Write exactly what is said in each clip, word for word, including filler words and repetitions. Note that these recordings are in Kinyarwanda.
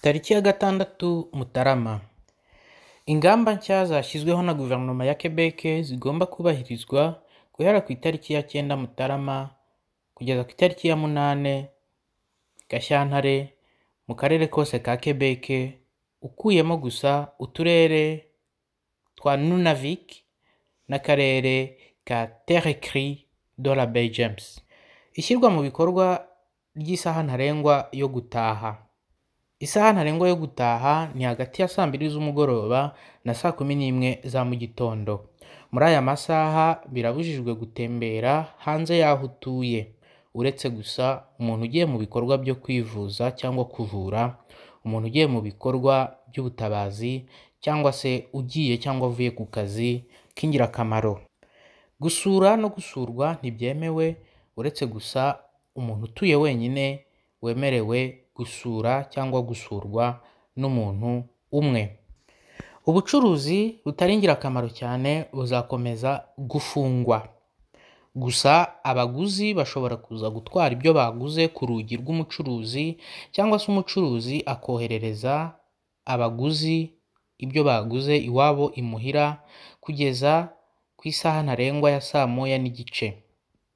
Tariki ya gatandatu Mutarama. Ingamba nshya zashyizweho na guverinoma ya Quebec zigomba kubahirizwa guhera ku itariki ya cyenda Mutarama kugeza ku itariki ya munane Gashyantare mu karere kose ka Quebec, ukuyemo gusa uturere twa Nunavik n'akarere ka Territory de la Baie James. Ishyirwa mu bikorwa ry'isaha ntarengwa yo gutaha. Isaha ntarengwa yo gutaha ni hagati ya saa mbiri z'umugoroba na saa kumi n'imwe za mu gitondo. Muri aya masaha birabujijwe gutembera hanze y'aho utuye, uretse gusa umuntu ugiye mu bikorwa byo kwivuza cyangwa kuvura, umuntu ugiye mu bikorwa by'ubutabazi, cyangwa se ugiye cyangwa avuye ku kazi k'ingirakamaro. Gusura no gusurwa ntibyemewe, uretse gusa umuntu utuye wenyine wemerewe gusura cyangwa gusurwa n'umuntu umwe. Ubucuruzi butari ingirakamaro cyane buzakomeza gufungwa. Gusa abaguzi bashobora kuza gutwara ibyo baguze ku rugi rw'umucuruzi, cyangwa se umucuruzi akoherereza abaguzi ibyo baguze iwabo imuhira kugeza ku isaha ntarengwa ya saa moya n'igice.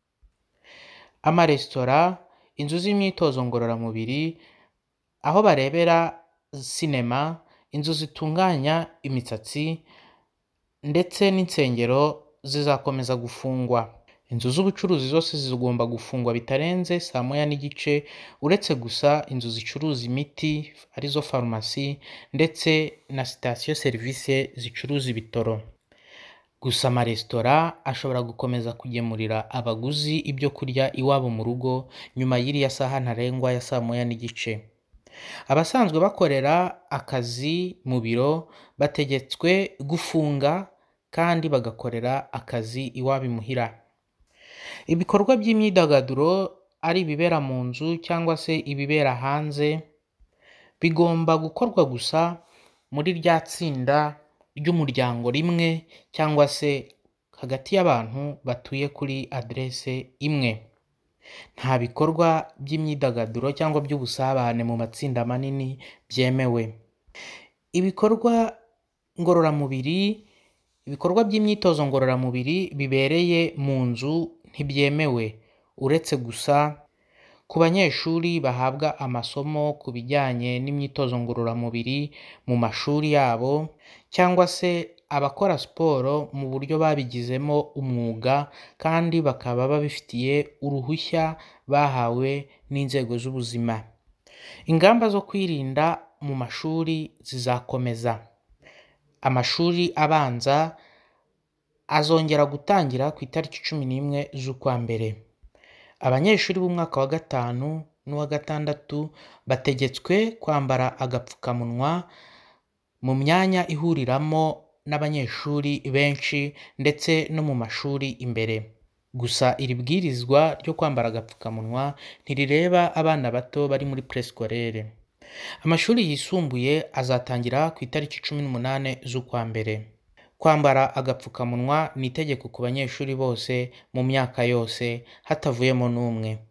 Amaresitora, inzu z'imyitozo ngororamubiri, aho barebera sinema, inzu zitunganya imisatsi ndetse n'insengero zizakomeza gufungwa. Inzu z'ubucuruzi zose zigomba gufungwa bitarenze saa moya n'igice, uretse gusa inzu zicuruza imiti arizo farumasi ndetse na sitasiyo serivisi zicuruza ibitoro. Gusa amaresitora ashobora gukomeza kugemurira abaguzi ibyo kurya iwabo mu rugo nyuma y'iriya saha ntarengwa ya saa moya n'igice. Abasanzwe bakorera akazi mu biro bategetswe gufunga kandi bagakorera akazi iwabo imuhira. Ibikorwa by'imyidagaduro, ari ibibera mu nzu cyangwa se ibibera hanze, bigomba gukorwa gusa muri rya tsinda ry'umuryango rimwe, cyangwa se hagati y'abantu batuye kuri aderese imwe. Nta bikorwa by'imyidagaduro cyangwa by'ubusabane mu matsinda manini byemewe. Ibikorwa ngororamubiri, ibikorwa by'imyitozo ngororamubiri bibereye mu nzu ntibyemewe, uretse gusa ku banyeshuri bahabwa amasomo ku bijyanye n'imyitozo ngororamubiri mu mashuri yabo, cyangwa se abakora siporo mu buryo babigizemo umwuga kandi bakaba babifitiye uruhushya bahawe n'inzego z'ubuzima. Ingamba zo kwirinda mu mashuri zizakomeza. Amashuri abanza azongera gutangira ku itariki cumi n'imwe z'ukwa mbere. Abanyeshuri b'umwaka wa gatanu n'uwa gatandatu bategetswe kwambara agapfukamunwa mu myanya ihuriramo n'abanyeshuri benshi ndetse no mu mashuri imbere. Gusa iri bwirizwa ryo kwambara agapfukamunwa ntirireba abana bato bari muri prescolaire. Amashuri yisumbuye azatangira ku itariki cumi n'umunane z'ukwa mbere. Kwambara agapfukamunwa ni itegeko ku banyeshuri bose mu myaka yose hatavuyemo n'umwe.